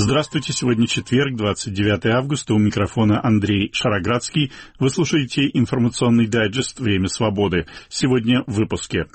Здравствуйте, сегодня четверг, 29 августа, у микрофона Андрей Шароградский. Вы слушаете информационный дайджест «Время свободы». Сегодня в выпуске.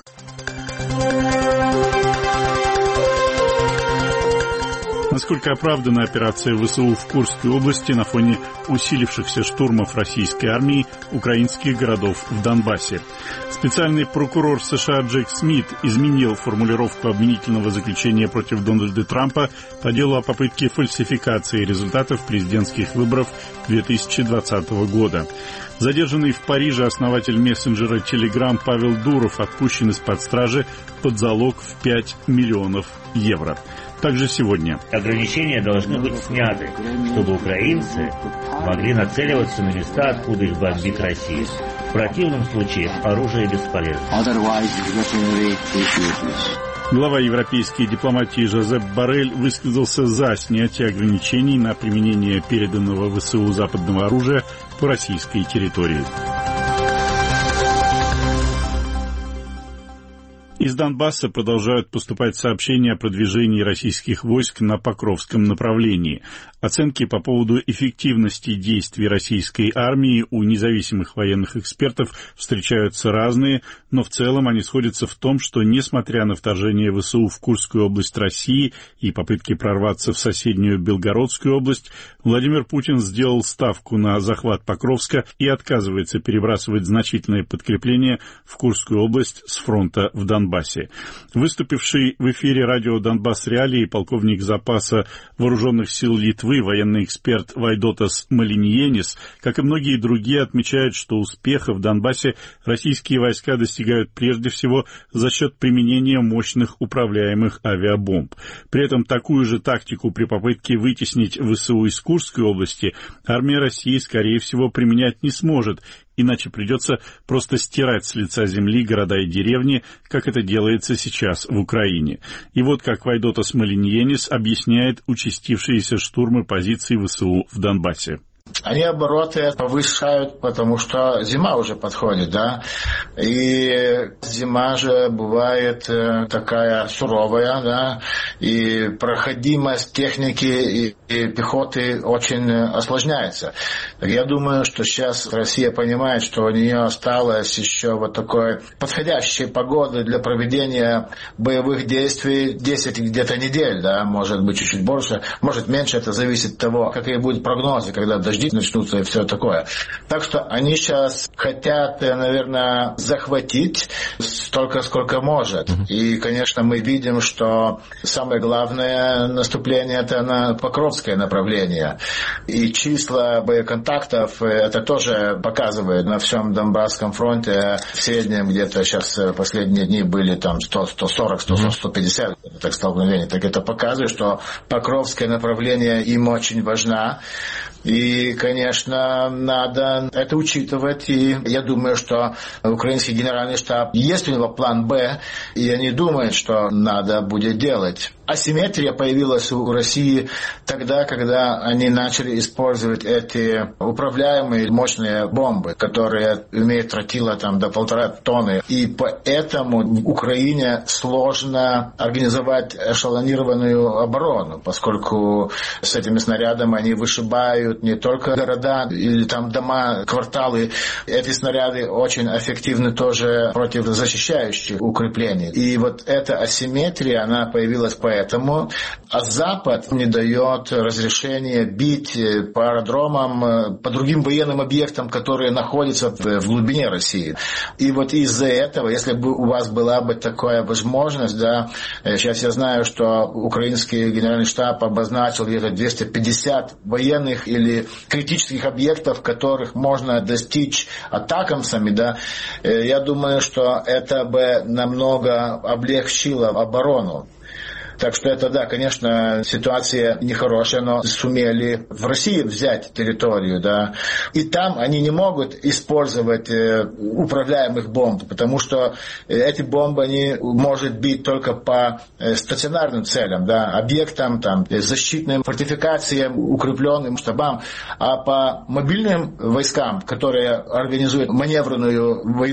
Насколько оправдана операция ВСУ в Курской области на фоне усилившихся штурмов российской армии украинских городов в Донбассе? Специальный прокурор США Джек Смит изменил формулировку обвинительного заключения против Дональда Трампа по делу о попытке фальсификации результатов президентских выборов 2020 года. Задержанный в Париже основатель мессенджера Telegram Павел Дуров отпущен из-под стражи под залог в 5 миллионов евро. Также сегодня. Ограничения должны быть сняты, чтобы украинцы могли нацеливаться на места, откуда их бомбит Россия. В противном случае оружие бесполезно. Глава европейской дипломатии Жозеп Боррель высказался за снятие ограничений на применение переданного ВСУ западного оружия по российской территории. Из Донбасса продолжают поступать сообщения о продвижении российских войск на Покровском направлении. Оценки по поводу эффективности действий российской армии у независимых военных экспертов встречаются разные, но в целом они сходятся в том, что, несмотря на вторжение ВСУ в Курскую область России и попытки прорваться в соседнюю Белгородскую область, Владимир Путин сделал ставку на захват Покровска и отказывается перебрасывать значительное подкрепление в Курскую область с фронта в Донбассе. Выступивший в эфире радио «Донбасс Реалии» полковник запаса вооруженных сил Литвы, военный эксперт Вайдотас Малиньенис, как и многие другие, отмечают, что успеха в Донбассе российские войска достигают прежде всего за счет применения мощных управляемых авиабомб. При этом такую же тактику при попытке вытеснить ВСУ из Курской области армия России, скорее всего, применять не сможет, иначе придется просто стирать с лица земли города и деревни, как это делается сейчас в Украине. И вот как Вайдотас Малиньенис объясняет участившиеся штурмы позиций ВСУ в Донбассе. Они обороты повышают, потому что зима уже подходит, да, и зима же бывает такая суровая, да, и проходимость техники и пехоты очень осложняется. Я думаю, что сейчас Россия понимает, что у нее осталось еще вот такой подходящей погоды для проведения боевых действий 10 где-то недель, да, может быть чуть-чуть больше, может меньше, это зависит от того, какие будут прогнозы, когда дожди начнутся и все такое. Так что они сейчас хотят, наверное, захватить столько, сколько может. И, конечно, мы видим, что самое главное наступление — это на Покровское направление. И числа боеконтактов это тоже показывает на всем Донбасском фронте. В среднем где-то сейчас последние дни были там 100, 140, 100, 150 так, столкновений. Так это показывает, что Покровское направление им очень важно. И, конечно, надо это учитывать. И я думаю, что украинский генеральный штаб, есть у него план «Б», и они думают, что надо будет делать. Асимметрия появилась у России тогда, когда они начали использовать эти управляемые мощные бомбы, которые имеют тротила там до 1,5 тонны. И поэтому Украине сложно организовать эшелонированную оборону, поскольку с этими снарядами они вышибают не только города или там дома, кварталы. Эти снаряды очень эффективны тоже против защищающих укреплений. И вот эта асимметрия, она появилась поэтому. А Запад не дает разрешения бить по аэродромам, по другим военным объектам, которые находятся в глубине России. И вот из-за этого, если бы у вас была бы такая возможность, да, сейчас я знаю, что украинский генеральный штаб обозначил где-то 250 военных или критических объектов, которых можно достичь атакамсами, да, я думаю, что это бы намного облегчило оборону. Так что это, да, конечно, ситуация нехорошая, но сумели в России взять территорию, да. И там они не могут использовать управляемых бомб, потому что эти бомбы, они могут бить только по стационарным целям, да, объектам, там, защитным фортификациям, укрепленным штабам, а по мобильным войскам, которые организуют маневренную войну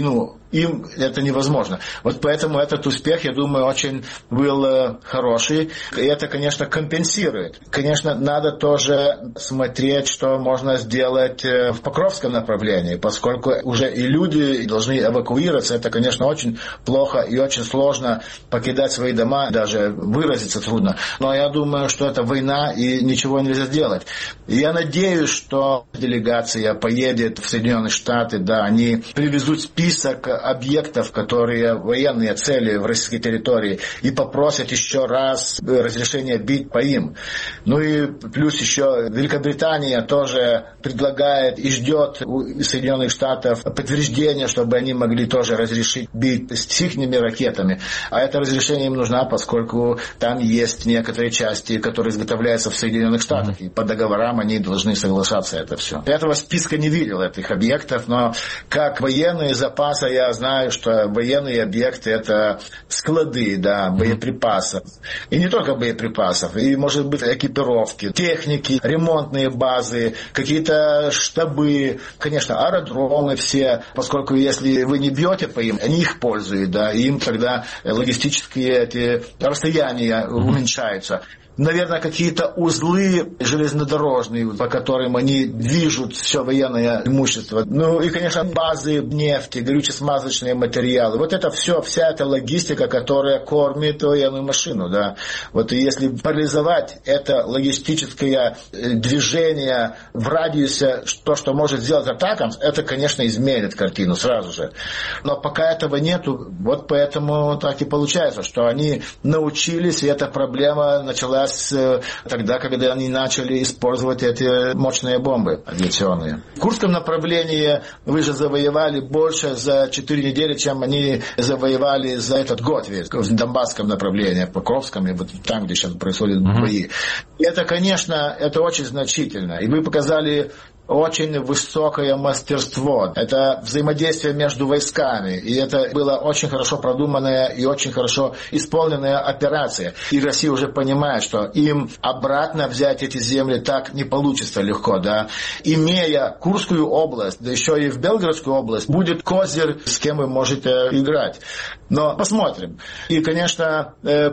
им это невозможно. Вот поэтому этот успех, я думаю, очень был хороший. И это, конечно, компенсирует. Конечно, надо тоже смотреть, что можно сделать в Покровском направлении, поскольку уже и люди должны эвакуироваться. Это, конечно, очень плохо и очень сложно покидать свои дома, даже выразиться трудно. Но я думаю, что это война и ничего нельзя сделать. Я надеюсь, что делегация поедет в Соединенные Штаты, да, они привезут список объектов, которые военные цели в российской территории, и попросят еще раз разрешение бить по им. Ну и плюс еще Великобритания тоже предлагает и ждет у Соединенных Штатов подтверждения, чтобы они могли тоже разрешить бить с ихними ракетами. А это разрешение им нужно, поскольку там есть некоторые части, которые изготовляются в Соединенных Штатах, и по договорам они должны соглашаться это все. Этого списка не видел, этих объектов, но как военные запасы я знаю, что военные объекты это склады, да, боеприпасов. И не только боеприпасов, и может быть экипировки, техники, ремонтные базы, какие-то штабы, конечно, аэродромы все, поскольку если вы не бьете по им, они их пользуют, да, и им тогда логистические эти расстояния уменьшаются. Наверное, какие-то узлы железнодорожные, по которым они движут все военное имущество. Ну и, конечно, базы нефти, горюче-смазочные материалы. Вот это все, вся эта логистика, которая кормит военную машину. Да. Вот если парализовать это логистическое движение в радиусе, то, что может сделать атакам, это, конечно, изменит картину сразу же. Но пока этого нету, вот поэтому так и получается, что они научились, и эта проблема началась тогда, когда они начали использовать эти мощные бомбы авиационные. В Курском направлении вы же завоевали больше за 4 недели, чем они завоевали за этот год весь. В Донбасском направлении, в Покровском, и вот там, где сейчас происходят бои. И это, конечно, это очень значительно. И вы показали очень высокое мастерство. Это взаимодействие между войсками. И это была очень хорошо продуманная и очень хорошо исполненная операция. И Россия уже понимает, что им обратно взять эти земли так не получится легко. Да? Имея Курскую область, да еще и в Белгородскую область, будет козырь, с кем вы можете играть. Но посмотрим. И, конечно,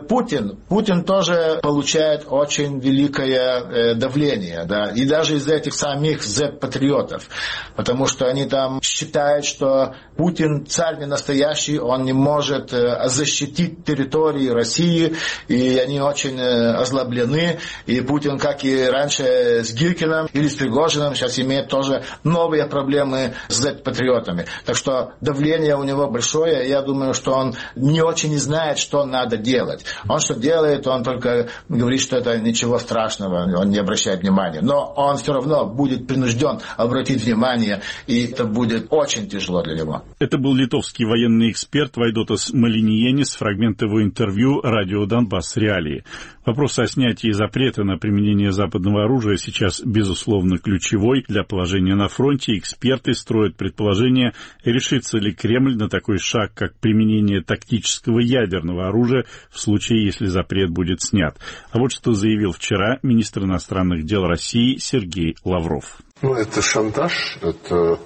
Путин тоже получает очень великое давление. Да? И даже из этих самих патриотов, потому что они там считают, что Путин царь не настоящий, он не может защитить территории России, и они очень озлоблены, и Путин, как и раньше с Гиркиным или с Пригожиным, сейчас имеет тоже новые проблемы с патриотами. Так что давление у него большое, я думаю, что он не очень знает, что надо делать. Он что делает, он только говорит, что это ничего страшного, он не обращает внимания, но он все равно будет принужден обратить внимание, и это будет очень тяжело для него. Это был литовский военный эксперт Вайдотас Малиниенис, фрагмент его интервью радио «Донбасс. Реалии». Вопрос о снятии запрета на применение западного оружия сейчас, безусловно, ключевой для положения на фронте. Эксперты строят предположение, решится ли Кремль на такой шаг, как применение тактического ядерного оружия в случае, если запрет будет снят. А вот что заявил вчера министр иностранных дел России Сергей Лавров. Это шантаж, это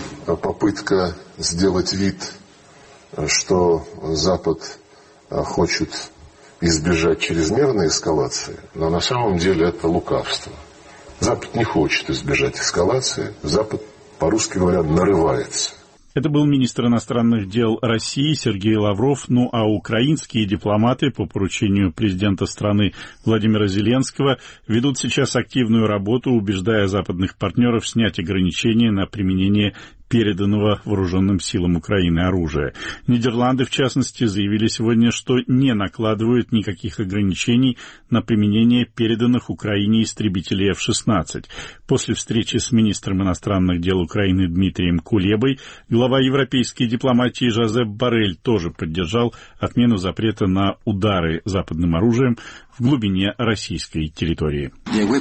попытка сделать вид, что Запад хочет избежать чрезмерной эскалации, но на самом деле это лукавство. Запад не хочет избежать эскалации, Запад, по-русски говоря, нарывается. Это был министр иностранных дел России Сергей Лавров. Ну а украинские дипломаты по поручению президента страны Владимира Зеленского ведут сейчас активную работу, убеждая западных партнеров снять ограничения на применение переданного вооруженным силам Украины оружия. Нидерланды, в частности, заявили сегодня, что не накладывают никаких ограничений на применение переданных Украине истребителей F-16. После встречи с министром иностранных дел Украины Дмитрием Кулебой глава европейской дипломатии Жозеп Боррель тоже поддержал отмену запрета на удары западным оружием в глубине российской территории.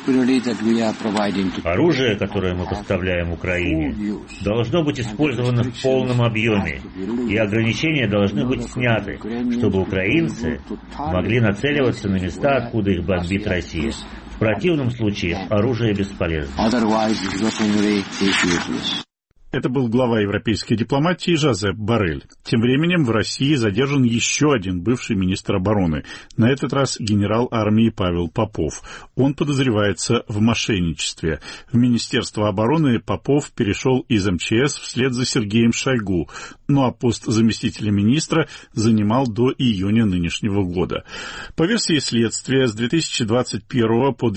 Оружие, которое мы поставляем Украине, должно быть использовано в полном объеме, и ограничения должны быть сняты, чтобы украинцы могли нацеливаться на места, откуда их бомбит Россия. В противном случае оружие бесполезно. Это был глава европейской дипломатии Жозеп Боррель. Тем временем в России задержан еще один бывший министр обороны, на этот раз генерал армии Павел Попов. Он подозревается в мошенничестве. В Министерство обороны Попов перешел из МЧС вслед за Сергеем Шойгу, ну а пост заместителя министра занимал до июня нынешнего года. По версии следствия, с 2021 по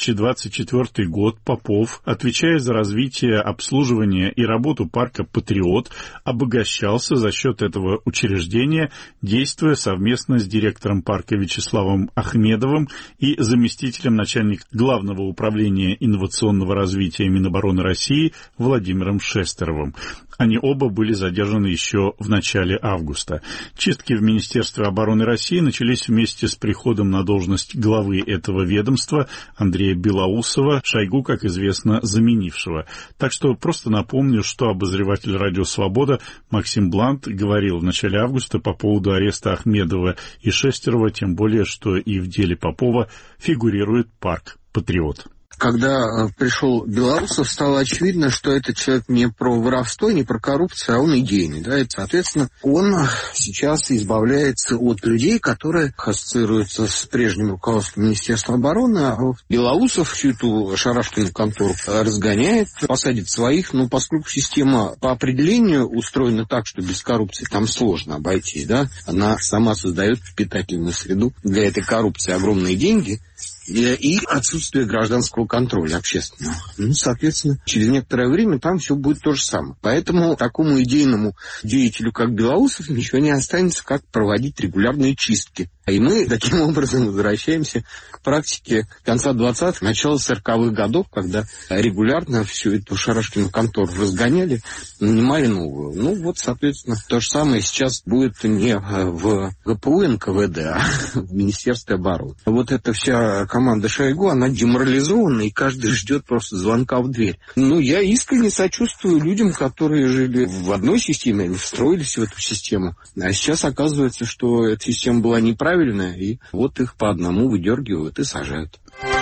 2024 год Попов, отвечая за развитие, обслуживание и работу парка «Патриот», обогащался за счет этого учреждения, действуя совместно с директором парка Вячеславом Ахмедовым и заместителем начальника Главного управления инновационного развития Минобороны России Владимиром Шестеровым. Они оба были задержаны еще в начале августа. Чистки в Министерстве обороны России начались вместе с приходом на должность главы этого ведомства Андрея Белоусова, Шойгу, как известно, заменившего. Так что просто напомню, что обозреватель «Радио Свобода» Максим Блант говорил в начале августа по поводу ареста Ахмедова и Шестерова, тем более, что и в деле Попова фигурирует парк «Патриот». Когда пришел Белоусов, стало очевидно, что этот человек не про воровство, не про коррупцию, а он идейный. Да? И, соответственно, он сейчас избавляется от людей, которые ассоциируются с прежним руководством Министерства обороны. А Белоусов всю эту шарашкину контору разгоняет, посадит своих, но поскольку система по определению устроена так, что без коррупции там сложно обойтись, да? Она сама создает питательную среду для этой коррупции, огромные деньги и отсутствие гражданского контроля общественного. Ну, соответственно, через некоторое время там все будет то же самое. Поэтому такому идейному деятелю, как Белоусов, ничего не останется, как проводить регулярные чистки. И мы таким образом возвращаемся к практике конца 20-х, начала 40-х годов, когда регулярно всю эту шарашкину контору разгоняли, нанимали новую. Ну, вот, соответственно, то же самое сейчас будет не в ГПУ НКВД, а в Министерстве обороны. Вот эта вся команда Шойгу, она деморализована, и каждый ждет просто звонка в дверь. Ну, я искренне сочувствую людям, которые жили в одной системе, они встроились в эту систему. А сейчас оказывается, что эта система была неправильная, и вот их по одному выдергивают и сажают.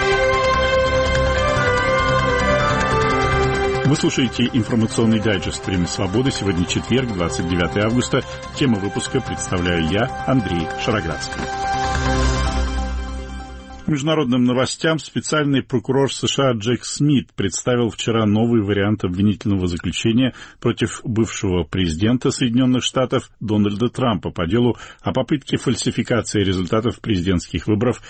Вы слушаете информационный дайджест «Время свободы». Сегодня четверг, 29 августа. Тему выпуска представляю я, Андрей Шароградский. К международным новостям специальный прокурор США Джек Смит представил вчера новый вариант обвинительного заключения против бывшего президента Соединенных Штатов Дональда Трампа по делу о попытке фальсификации результатов президентских выборов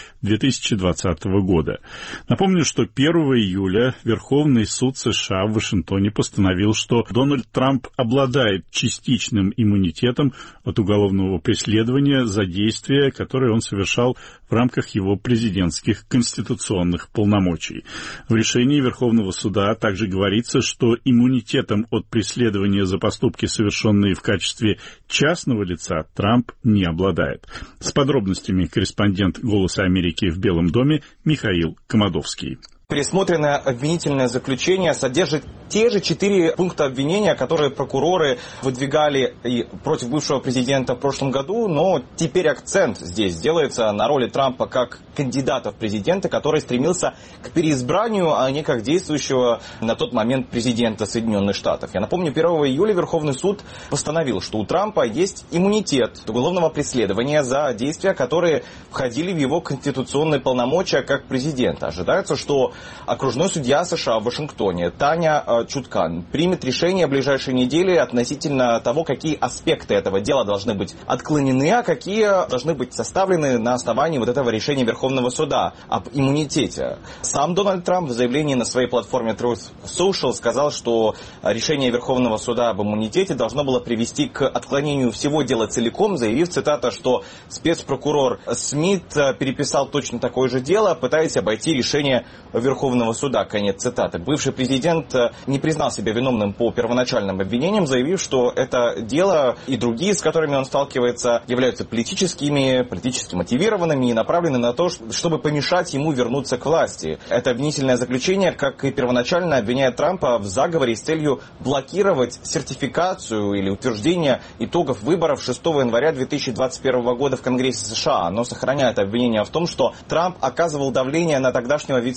2020 года. Напомню, что 1 июля Верховный суд США в Вашингтоне постановил, что Дональд Трамп обладает частичным иммунитетом от уголовного преследования за действия, которые он совершал в рамках его президентских конституционных полномочий. В решении Верховного суда также говорится, что иммунитетом от преследования за поступки, совершенные в качестве частного лица, Трамп не обладает. С подробностями корреспондент «Голоса Америки» в Белом доме Михаил Комадовский. Пересмотренное обвинительное заключение содержит те же 4 пункта обвинения, которые прокуроры выдвигали и против бывшего президента в прошлом году, но теперь акцент здесь делается на роли Трампа как кандидата в президенты, который стремился к переизбранию, а не как действующего на тот момент президента Соединенных Штатов. Я напомню, 1 июля Верховный суд постановил, что у Трампа есть иммунитет от уголовного преследования за действия, которые входили в его конституционные полномочия как президента. Ожидается, что окружной судья США в Вашингтоне Таня Чуткан примет решение в ближайшие недели относительно того, какие аспекты этого дела должны быть отклонены, а какие должны быть составлены на основании вот этого решения Верховного суда об иммунитете. Сам Дональд Трамп в заявлении на своей платформе Truth Social сказал, что решение Верховного суда об иммунитете должно было привести к отклонению всего дела целиком, заявив, цитата, что спецпрокурор Смит переписал точно такое же дело, пытаясь обойти решение Верховного суда. Конец цитаты. Бывший президент не признал себя виновным по первоначальным обвинениям, заявив, что это дело и другие, с которыми он сталкивается, являются политически мотивированными и направлены на то, чтобы помешать ему вернуться к власти. Это обвинительное заключение, как и первоначально, обвиняет Трампа в заговоре с целью блокировать сертификацию или утверждение итогов выборов 6 января 2021 года в Конгрессе США. Оно сохраняет обвинение в том, что Трамп оказывал давление на тогдашнего вице-президента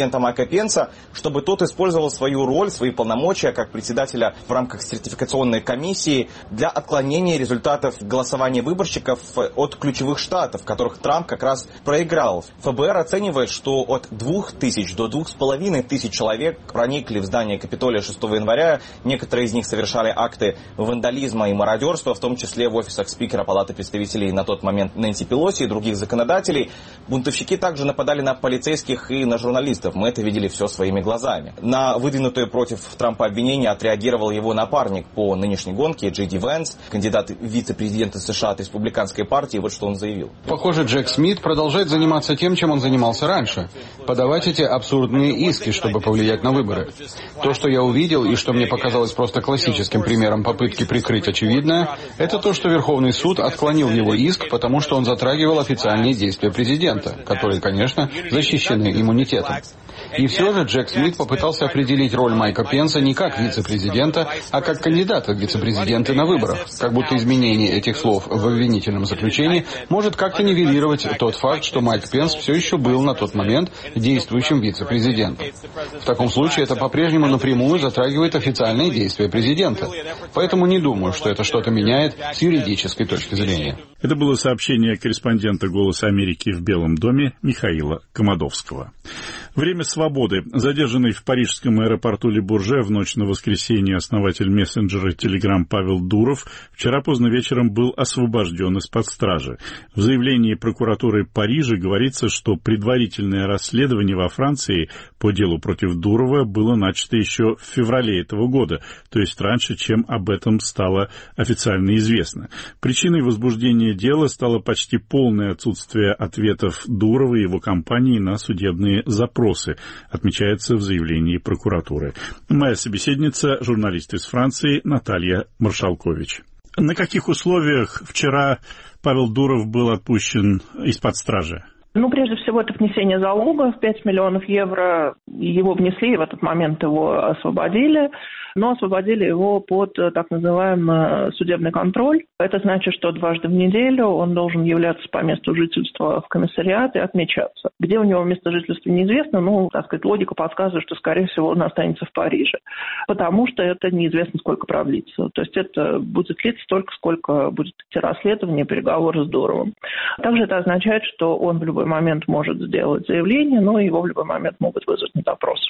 вице-президента Майка Пенса, чтобы тот использовал свою роль, свои полномочия как председателя в рамках сертификационной комиссии для отклонения результатов голосования выборщиков от ключевых штатов, в которых Трамп как раз проиграл. ФБР оценивает, что от 2000 до 2500 человек проникли в здание Капитолия 6 января. Некоторые из них совершали акты вандализма и мародерства, в том числе в офисах спикера Палаты представителей на тот момент Нэнси Пелоси и других законодателей. Бунтовщики также нападали на полицейских и на журналистов. Мы это видели все своими глазами. На выдвинутые против Трампа обвинения отреагировал его напарник по нынешней гонке Джей Ди Венс, кандидат в вице-президента США от республиканской партии. Вот что он заявил. Похоже, Джек Смит продолжает заниматься тем, чем он занимался раньше. Подавать эти абсурдные иски, чтобы повлиять на выборы. То, что я увидел и что мне показалось просто классическим примером попытки прикрыть очевидное, это то, что Верховный суд отклонил его иск, потому что он затрагивал официальные действия президента, которые, конечно, защищены иммунитетом. И все же Джек Смит попытался определить роль Майка Пенса не как вице-президента, а как кандидата в вице-президенты на выборах. Как будто изменение этих слов в обвинительном заключении может как-то нивелировать тот факт, что Майк Пенс все еще был на тот момент действующим вице-президентом. В таком случае это по-прежнему напрямую затрагивает официальные действия президента. Поэтому не думаю, что это что-то меняет с юридической точки зрения. Это было сообщение корреспондента «Голоса Америки» в Белом доме Михаила Комодовского. Время свободы. Задержанный в парижском аэропорту Ле-Бурже в ночь на воскресенье основатель мессенджера Telegram Павел Дуров вчера поздно вечером был освобожден из-под стражи. В заявлении прокуратуры Парижа говорится, что предварительное расследование во Франции по делу против Дурова было начато еще в феврале этого года, то есть раньше, чем об этом стало официально известно. Причиной возбуждения дела стало почти полное отсутствие ответов Дурова и его компании на судебные запросы, отмечается в заявлении прокуратуры. Моя собеседница, журналист из Франции Наталья Маршалкович. На каких условиях вчера Павел Дуров был отпущен из-под стражи? Прежде всего, это внесение залога в 5 миллионов евро. Его внесли, и в этот момент его освободили. Но освободили его под так называемый судебный контроль. Это значит, что дважды в неделю он должен являться по месту жительства в комиссариат и отмечаться. Где у него место жительства неизвестно, логика подсказывает, что, скорее всего, он останется в Париже. Потому что это неизвестно, сколько продлится. То есть это будет длиться столько, сколько будет идти расследование, переговоры с Дуровым. Также это означает, что он в любой момент может сделать заявление, но его в любой момент могут вызвать на допрос.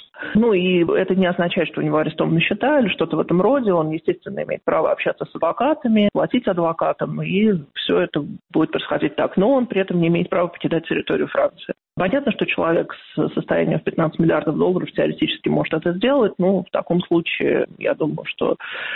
И это не означает, что у него арестованы счета или что-то в этом роде. Он, естественно, имеет право общаться с адвокатами, платить адвокатам, и все это будет происходить так. Но он при этом не имеет права покидать территорию Франции. Понятно, что человек с состоянием в 15 миллиардов долларов теоретически может это сделать, но в таком случае, я думаю, что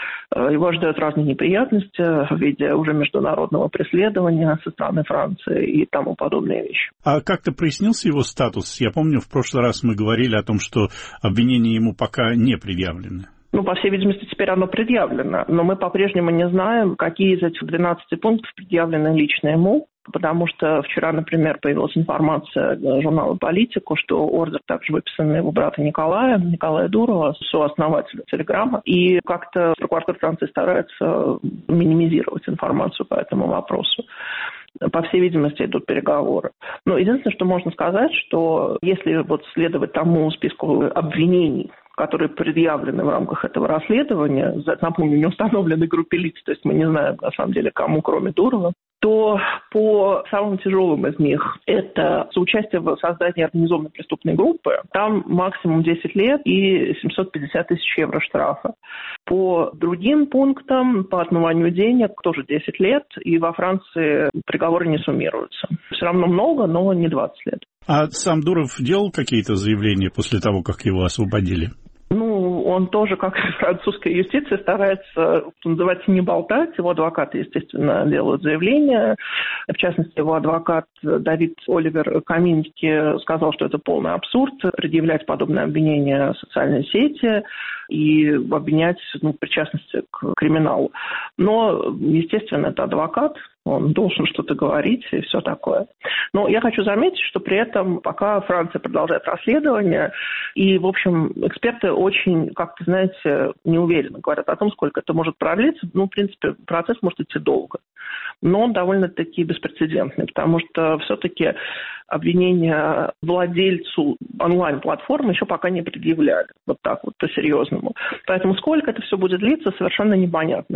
его ожидают разные неприятности в виде уже международного преследования со стороны Франции и тому подобные вещи. А как-то прояснился его статус? Я помню, в прошлый раз мы говорили о том, что обвинения ему пока не предъявлены. По всей видимости, теперь оно предъявлено, но мы по-прежнему не знаем, какие из этих 12 пунктов предъявлены лично ему. Потому что вчера, например, появилась информация журнала «Политику», что ордер также выписан на его брата Николая Дурова, сооснователя Телеграма. И как-то прокуратура Франции старается минимизировать информацию по этому вопросу. По всей видимости, идут переговоры. Но единственное, что можно сказать, что если следовать тому списку обвинений, которые предъявлены в рамках этого расследования, напомню, не установленной группе лиц, то есть мы не знаем, на самом деле, кому, кроме Дурова, то по самым тяжелым из них это соучастие в создании организованной преступной группы. Там максимум 10 лет и 750 тысяч евро штрафа. По другим пунктам, по отмыванию денег, тоже 10 лет, и во Франции приговоры не суммируются. Все равно много, но не 20 лет. А сам Дуров делал какие-то заявления после того, как его освободили? Он тоже, как и французская юстиция, старается, что называется, не болтать. Его адвокаты, естественно, делают заявления. В частности, его адвокат Давид Оливер Каминский сказал, что это полный абсурд предъявлять подобные обвинения в социальной сети и обвинять в причастности к криминалу. Но, естественно, это адвокат. Он должен что-то говорить и все такое. Но я хочу заметить, что при этом, пока Франция продолжает расследование, и, в общем, эксперты очень, как-то, знаете, неуверенно говорят о том, сколько это может продлиться. В принципе, процесс может идти долго. но он довольно-таки беспрецедентный, потому что все-таки обвинения владельцу онлайн-платформы еще пока не предъявляли, вот так вот по-серьезному. Поэтому сколько это все будет длиться, совершенно непонятно.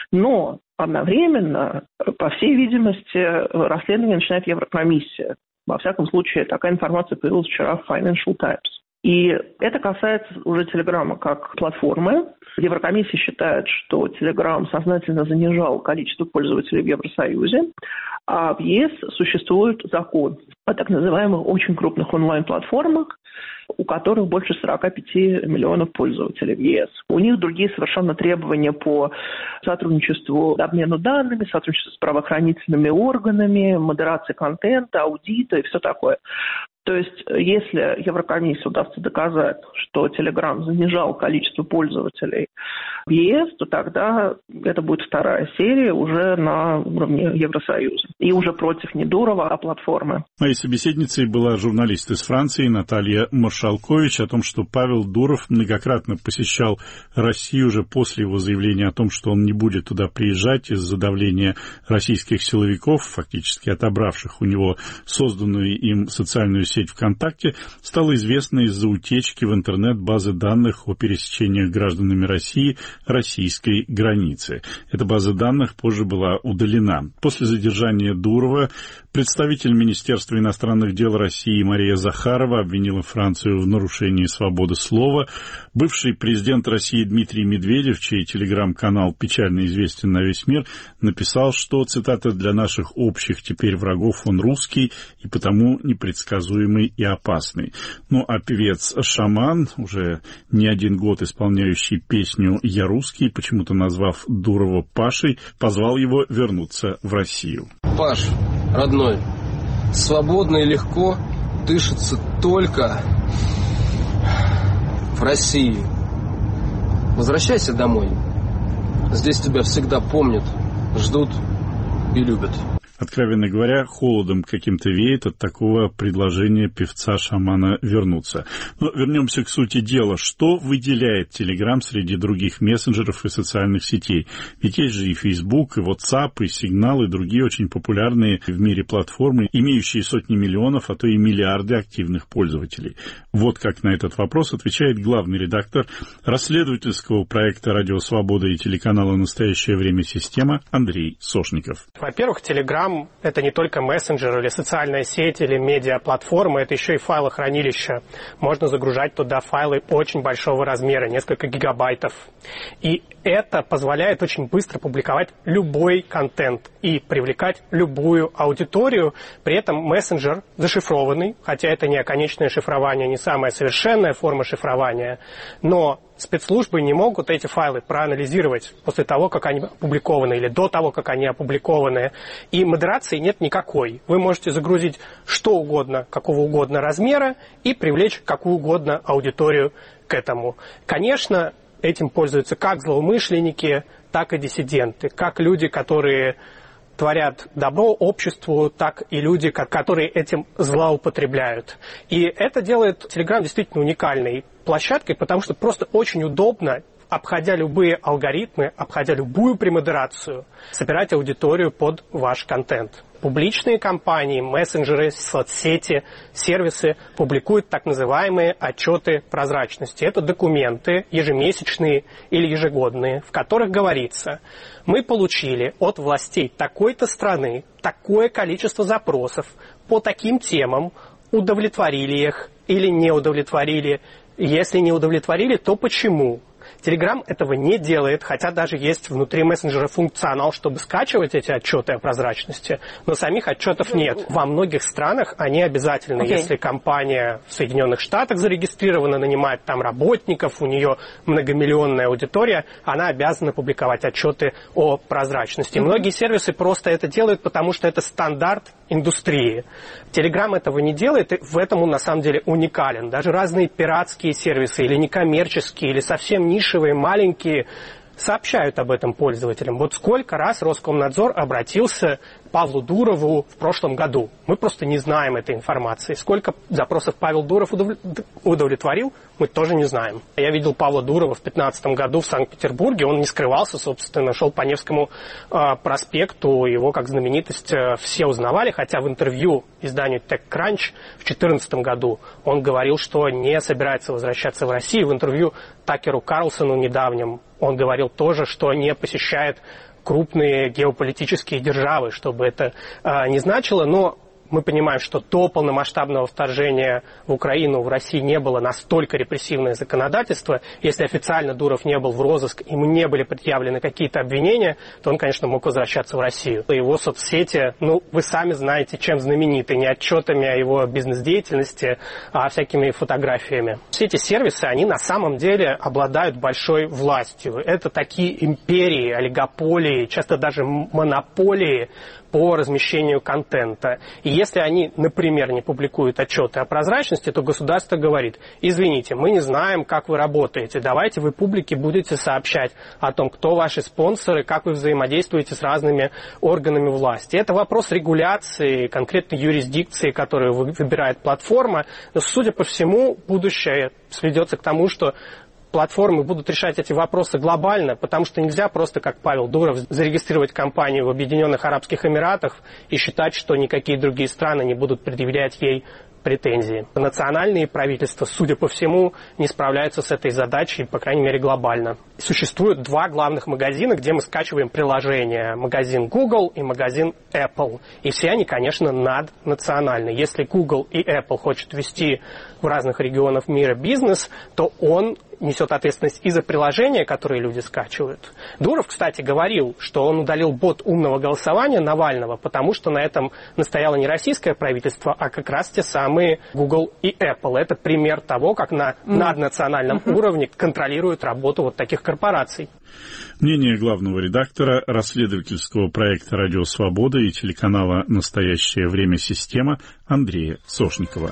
Но одновременно, по всей видимости, расследование начинает Еврокомиссия. Во всяком случае, такая информация появилась вчера в Financial Times. И это касается уже Телеграма как платформы. Еврокомиссия считает, что Телеграм сознательно занижал количество пользователей в Евросоюзе, а в ЕС существует закон о так называемых очень крупных онлайн-платформах, у которых больше 45 миллионов пользователей в ЕС. У них другие совершенно требования по сотрудничеству, обмену данными, сотрудничеству с правоохранительными органами, модерации контента, аудита и все такое. То есть, если Еврокомиссии удастся доказать, что Telegram занижал количество пользователей в ЕС, то тогда это будет вторая серия уже на уровне Евросоюза. И уже против не Дурова, а платформы. Моей собеседницей была журналист из Франции Наталья Маршалкович о том, что Павел Дуров многократно посещал Россию уже после его заявления о том, что он не будет туда приезжать из-за давления российских силовиков, фактически отобравших у него созданную им социальную сеть ВКонтакте, стало известно из-за утечки в интернет базы данных о пересечениях гражданами России российской границы. Эта база данных позже была удалена. После задержания Дурова представитель Министерства иностранных дел России Мария Захарова обвинила Францию в нарушении свободы слова. Бывший президент России Дмитрий Медведев, чей телеграм-канал печально известен на весь мир, написал, что, цитата, «для наших общих теперь врагов он русский и потому непредсказуемый и опасный». Ну а певец Шаман, уже не один год исполняющий песню «Я русский», почему-то назвав Дурова Пашей, позвал его вернуться в Россию. Паш, родной, свободно и легко дышится только в России. Возвращайся домой. Здесь тебя всегда помнят, ждут и любят. Откровенно говоря, холодом каким-то веет от такого предложения певца-шамана вернуться. Но вернемся к сути дела. Что выделяет Telegram среди других мессенджеров и социальных сетей? Ведь есть же и Facebook, и WhatsApp, и Signal, и другие очень популярные в мире платформы, имеющие сотни миллионов, а то и миллиарды активных пользователей. Вот как на этот вопрос отвечает главный редактор расследовательского проекта «Радио Свобода» и телеканала «Настоящее время. Система» Андрей Сошников. Во-первых, Telegram — это не только мессенджер или социальная сеть или медиаплатформа, это еще и файлохранилище. Можно загружать туда файлы очень большого размера, несколько гигабайтов. И это позволяет очень быстро публиковать любой контент и привлекать любую аудиторию. При этом мессенджер зашифрованный, хотя это не оконечное шифрование, не самая совершенная форма шифрования, но спецслужбы не могут эти файлы проанализировать после того, как они опубликованы, или до того, как они опубликованы. И модерации нет никакой. Вы можете загрузить что угодно, какого угодно размера, и привлечь какую угодно аудиторию к этому. Конечно, этим пользуются как злоумышленники, так и диссиденты, как люди, которые творят добро обществу, так и люди, которые этим злоупотребляют. И это делает Telegram действительно уникальной площадкой, потому что просто очень удобно, обходя любые алгоритмы, обходя любую премодерацию, собирать аудиторию под ваш контент. Публичные компании, мессенджеры, соцсети, сервисы публикуют так называемые отчеты прозрачности. Это документы ежемесячные или ежегодные, в которых говорится: мы получили от властей такой-то страны такое количество запросов по таким темам, удовлетворили их или не удовлетворили. Если не удовлетворили, то почему? Telegram этого не делает, хотя даже есть внутри мессенджера функционал, чтобы скачивать эти отчеты о прозрачности, но самих отчетов нет. Во многих странах они обязательны. Если компания в Соединенных Штатах зарегистрирована, нанимает там работников, у нее многомиллионная аудитория, она обязана публиковать отчеты о прозрачности. Многие сервисы просто это делают, потому что это стандарт индустрии. Telegram этого не делает, и в этом он на самом деле уникален. Даже разные пиратские сервисы или некоммерческие, или совсем нишевые, маленькие, сообщают об этом пользователям. Вот сколько раз Роскомнадзор обратился Павлу Дурову в прошлом году. Мы просто не знаем этой информации. Сколько запросов Павел Дуров удовлетворил, мы тоже не знаем. Я видел Павла Дурова в 2015 году в Санкт-Петербурге. Он не скрывался, собственно, шел по Невскому проспекту. Его как знаменитость все узнавали, хотя в интервью изданию TechCrunch в 2014 году он говорил, что не собирается возвращаться в Россию. В интервью Такеру Карлсону недавнем он говорил тоже, что не посещает крупные геополитические державы, чтобы это не значило, но мы понимаем, что до полномасштабного вторжения в Украину в России не было настолько репрессивное законодательство. Если официально Дуров не был в розыск, ему не были предъявлены какие-то обвинения, то он, конечно, мог возвращаться в Россию. Его соцсети, вы сами знаете, чем знамениты, не отчетами о его бизнес-деятельности, а всякими фотографиями. Все эти сервисы, они на самом деле обладают большой властью. Это такие империи, олигополии, часто даже монополии по размещению контента. И если они, например, не публикуют отчеты о прозрачности, то государство говорит: извините, мы не знаем, как вы работаете, давайте вы публике будете сообщать о том, кто ваши спонсоры, как вы взаимодействуете с разными органами власти. Это вопрос регуляции, конкретной юрисдикции, которую выбирает платформа. Но, судя по всему, будущее сведется к тому, что платформы будут решать эти вопросы глобально, потому что нельзя просто, как Павел Дуров, зарегистрировать компанию в Объединенных Арабских Эмиратах и считать, что никакие другие страны не будут предъявлять ей претензии. Национальные правительства, судя по всему, не справляются с этой задачей, по крайней мере, глобально. Существует два главных магазина, где мы скачиваем приложения. Магазин Google и магазин Apple. И все они, конечно, наднациональны. Если Google и Apple хочет вести в разных регионах мира бизнес, то он несет ответственность и за приложения, которые люди скачивают. Дуров, кстати, говорил, что он удалил бот умного голосования Навального, потому что на этом настояло не российское правительство, а как раз те самые Google и Apple. Это пример того, как на наднациональном уровне контролируют работу вот таких корпораций. Мнение главного редактора расследовательского проекта «Радио Свобода» и телеканала «Настоящее время. Система» Андрея Сошникова.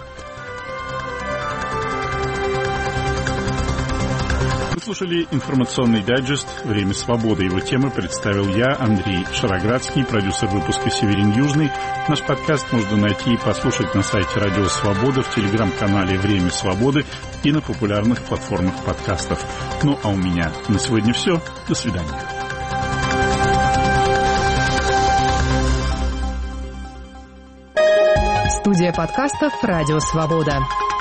Слушали информационный дайджест «Время свободы». Его темы представил я, Андрей Шароградский, продюсер выпуска «Северин Южный». Наш подкаст можно найти и послушать на сайте «Радио Свобода», в телеграм-канале «Время свободы» и на популярных платформах подкастов. Ну а у меня на сегодня все. До свидания. Студия подкастов «Радио Свобода».